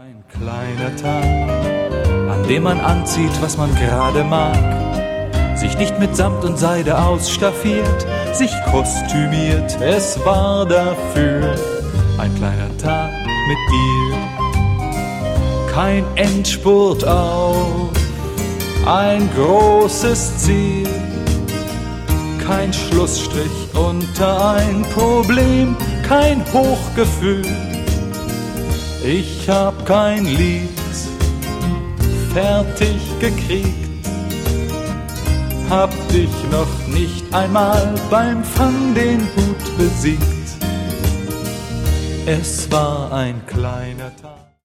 Ein kleiner Tag, an dem man anzieht, was man gerade mag, sich nicht mit Samt und Seide ausstaffiert, sich kostümiert, es war dafür ein kleiner Tag mit dir. Kein Endspurt auf ein großes Ziel, kein Schlussstrich unter ein Problem, kein Hochgefühl. Ich hab kein Lied fertig gekriegt, hab dich noch nicht einmal beim Fang den Hut besiegt. Es war ein kleiner Tag.